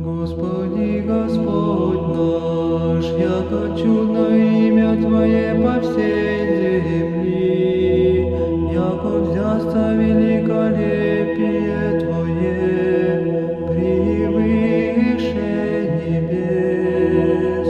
Господи, Господь наш, яко чудно имя Твое по всей земли, яко взясться великолепие Твое превыше небес.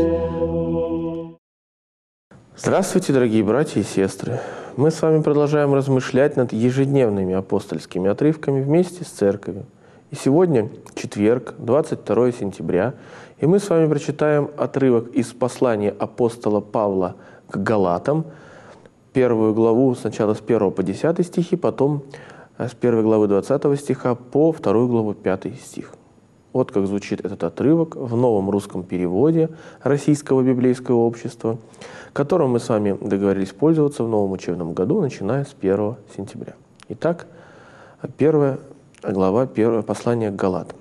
Здравствуйте, дорогие братья и сестры! Мы с вами продолжаем размышлять над ежедневными апостольскими отрывками вместе с Церковью. И сегодня четверг, 22 сентября, и мы с вами прочитаем отрывок из послания апостола Павла к Галатам, первую главу сначала с 1 по 10 стихи, потом с 1 главы 20 стиха по 2 главу 5 стих. Вот как звучит этот отрывок в новом русском переводе Российского библейского общества, которым мы с вами договорились пользоваться в новом учебном году, начиная с 1 сентября. Итак, первая глава, первое послание к Галатам.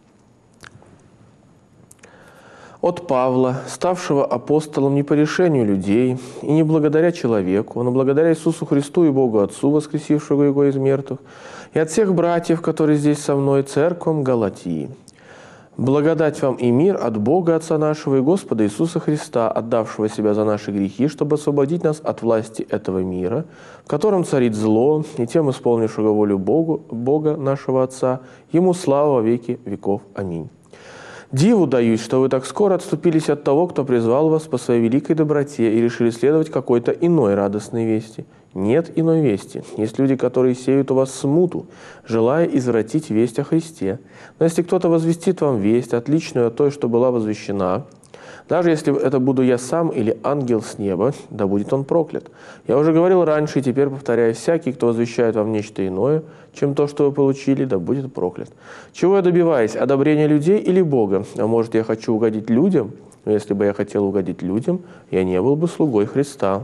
«От Павла, ставшего апостолом не по решению людей и не благодаря человеку, но благодаря Иисусу Христу и Богу Отцу, воскресившего Его из мертвых, и от всех братьев, которые здесь со мной, церквам Галатии. Благодать вам и мир от Бога Отца нашего и Господа Иисуса Христа, отдавшего Себя за наши грехи, чтобы освободить нас от власти этого мира, в котором царит зло, и тем исполнившего волю Бога нашего Отца, Ему слава во веки веков. Аминь. Диву даюсь, что вы так скоро отступились от того, кто призвал вас по своей великой доброте и решили следовать какой-то иной радостной вести. Нет иной вести. Есть люди, которые сеют у вас смуту, желая извратить весть о Христе. Но если кто-то возвестит вам весть, отличную от той, что была возвещена, даже если это буду я сам или ангел с неба, да будет он проклят. Я уже говорил раньше и теперь повторяю, всякий, кто возвещает вам нечто иное, чем то, что вы получили, да будет проклят. Чего я добиваюсь? Одобрения людей или Бога? А может, я хочу угодить людям? Но если бы я хотел угодить людям, я не был бы слугой Христа.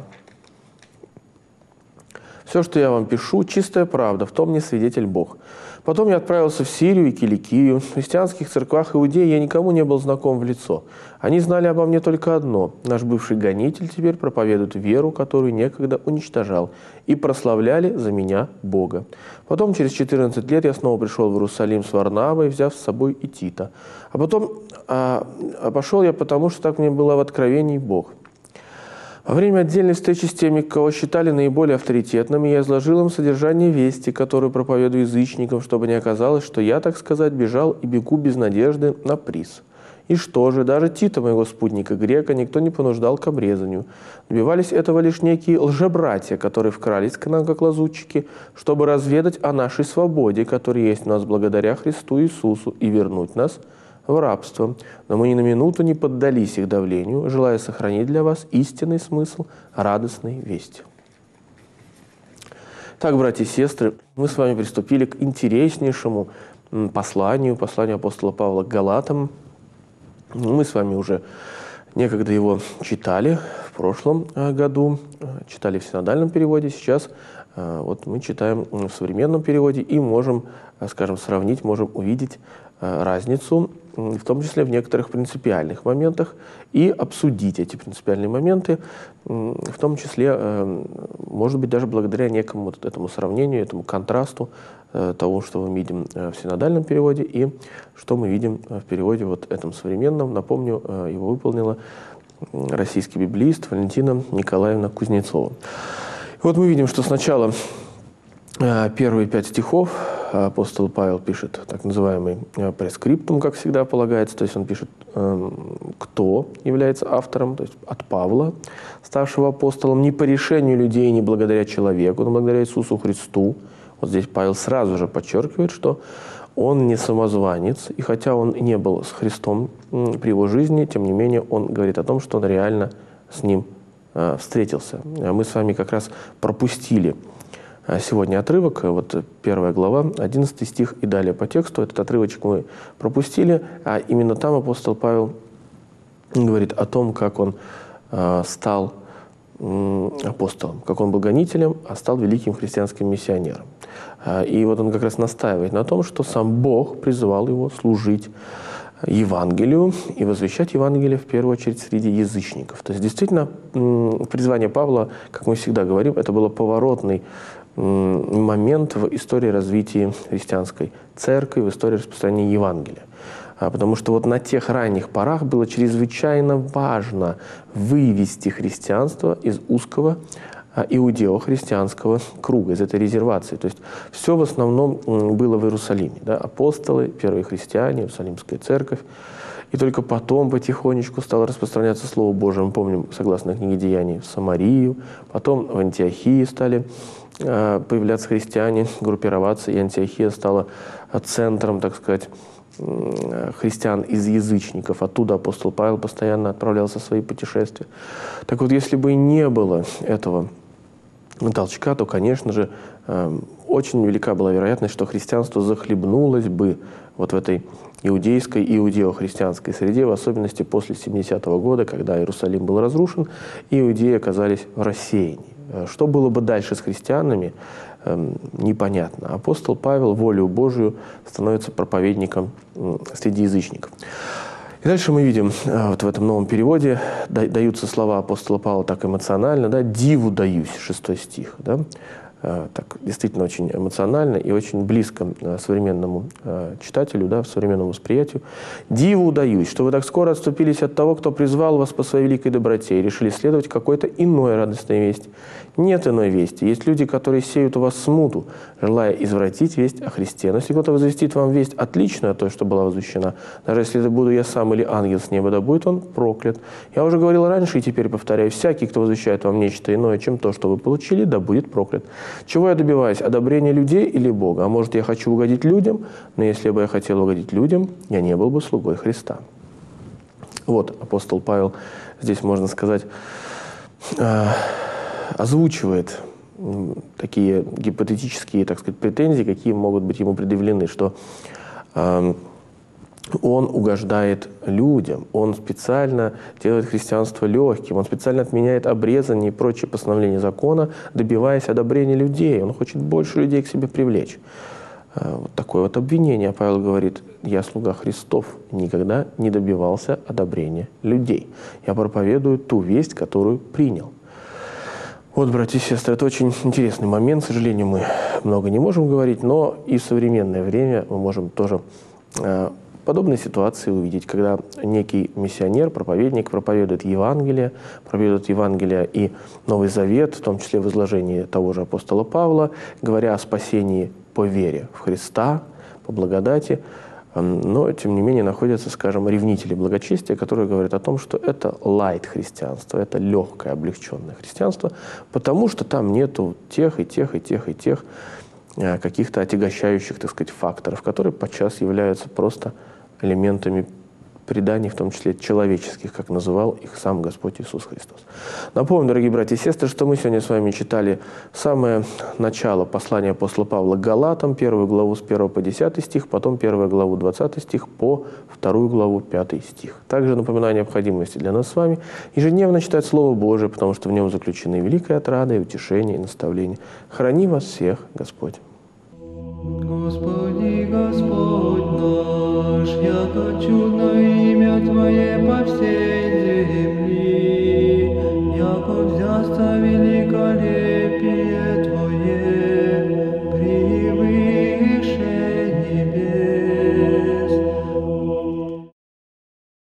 Все, что я вам пишу, чистая правда, в том мне свидетель Бог. Потом я отправился в Сирию и Киликию. В христианских церквах Иудеи я никому не был знаком в лицо. Они знали обо мне только одно. Наш бывший гонитель теперь проповедует веру, которую некогда уничтожал, и прославляли за меня Бога. Потом, через 14 лет, я снова пришел в Иерусалим с Варнавой, взяв с собой и Тита. А потом пошел я потому, что так мне было в откровении Бог. Во время отдельной встречи с теми, кого считали наиболее авторитетными, я изложил им содержание вести, которую проповедую язычникам, чтобы не оказалось, что я, так сказать, бежал и бегу без надежды на приз. И что же, даже Тита, моего спутника грека, никто не понуждал к обрезанию. Добивались этого лишь некие лжебратья, которые вкрались к нам как лазутчики, чтобы разведать о нашей свободе, которая есть у нас благодаря Христу Иисусу, и вернуть нас в рабство. Но мы ни на минуту не поддались их давлению, желая сохранить для вас истинный смысл радостной вести. Так, братья и сестры, мы с вами приступили к интереснейшему посланию апостола Павла к Галатам. Мы с вами уже некогда его читали в прошлом году, читали в синодальном переводе, сейчас вот мы читаем в современном переводе и можем, скажем, сравнить, можем увидеть разницу, в том числе в некоторых принципиальных моментах, и обсудить эти принципиальные моменты, в том числе, может быть, даже благодаря некому вот этому сравнению, этому контрасту того, что мы видим в синодальном переводе и что мы видим в переводе вот этом современном. Напомню, его выполнила российский библеист Валентина Николаевна Кузнецова. И вот мы видим, что сначала первые 5 стихов апостол Павел пишет так называемый прескриптум, как всегда полагается, то есть он пишет, кто является автором, то есть от Павла, ставшего апостолом не по решению людей, не благодаря человеку, но благодаря Иисусу Христу. Вот здесь Павел сразу же подчеркивает, что он не самозванец, и хотя он не был с Христом при его жизни, тем не менее он говорит о том, что он реально с ним встретился. Мы с вами как раз пропустили сегодня отрывок, вот 1 глава, 11 стих и далее по тексту. Этот отрывочек мы пропустили, а именно там апостол Павел говорит о том, как он стал апостолом, как он был гонителем, а стал великим христианским миссионером. И вот он как раз настаивает на том, что сам Бог призывал его служить Евангелию и возвещать Евангелие в первую очередь среди язычников. То есть действительно призвание Павла, как мы всегда говорим, это было поворотный момент в истории развития христианской церкви, в истории распространения Евангелия. Потому что вот на тех ранних порах было чрезвычайно важно вывести христианство из узкого иудео-христианского круга, из этой резервации. То есть все в основном было в Иерусалиме. Да? Апостолы, первые христиане, Иерусалимская церковь. И только потом потихонечку стало распространяться Слово Божие. Мы помним, согласно книге Деяний, в Самарию. Потом в Антиохии стали появляться христиане, группироваться. И Антиохия стала центром, так сказать, христиан из язычников. Оттуда апостол Павел постоянно отправлялся в свои путешествия. Так вот, если бы не было этого толчка, то, конечно же, очень велика была вероятность, что христианство захлебнулось бы вот в этой иудейской и иудео-христианской среде, в особенности после 70-го года, когда Иерусалим был разрушен, и иудеи оказались в рассеянии. Что было бы дальше с христианами, непонятно. Апостол Павел волею Божию становится проповедником среди язычников. И дальше мы видим, вот в этом новом переводе даются слова апостола Павла так эмоционально, да, «диву даюсь», 6 стих, да, так действительно очень эмоционально и очень близко современному читателю, да, современному восприятию. «Диву даюсь, что вы так скоро отступились от того, кто призвал вас по своей великой доброте, и решили следовать какой-то иной радостной вести. Нет иной вести. Есть люди, которые сеют у вас смуту, желая извратить весть о Христе. Но если кто-то возвестит вам весть отличную от той, что была возвещена, даже если это буду я сам или ангел с неба, да будет он проклят. Я уже говорил раньше и теперь повторяю, всякий, кто возвещает вам нечто иное, чем то, что вы получили, да будет проклят. Чего я добиваюсь? Одобрения людей или Бога? А может, я хочу угодить людям? Но если бы я хотел угодить людям, я не был бы слугой Христа». Вот апостол Павел здесь, можно сказать, озвучивает такие гипотетические, так сказать, претензии, какие могут быть ему предъявлены, что он угождает людям, он специально делает христианство легким, он специально отменяет обрезание и прочие постановления закона, добиваясь одобрения людей. Он хочет больше людей к себе привлечь. Вот такое вот обвинение. Павел говорит: «Я слуга Христов, никогда не добивался одобрения людей. Я проповедую ту весть, которую принял». Вот, братья и сестры, это очень интересный момент. К сожалению, мы много не можем говорить, но и в современное время мы можем тоже подобные ситуации увидеть, когда некий миссионер, проповедник проповедует Евангелие и Новый Завет, в том числе в изложении того же апостола Павла, говоря о спасении по вере в Христа, по благодати, но, тем не менее, находятся, скажем, ревнители благочестия, которые говорят о том, что это лайт-христианство, это легкое, облегченное христианство, потому что там нету тех каких-то отягощающих, так сказать, факторов, которые подчас являются просто элементами преданий, в том числе человеческих, как называл их сам Господь Иисус Христос. Напомню, дорогие братья и сестры, что мы сегодня с вами читали самое начало послания апостола Павла к Галатам, 1 главу с 1 по 10 стих, потом 1 главу 20 стих по 2 главу 5 стих. Также напоминаю о необходимости для нас с вами ежедневно читать Слово Божие, потому что в нем заключены великая отрада и утешение, и наставление. Храни вас всех Господь. Господи, Господь наш, яко чудно имя Твое по всей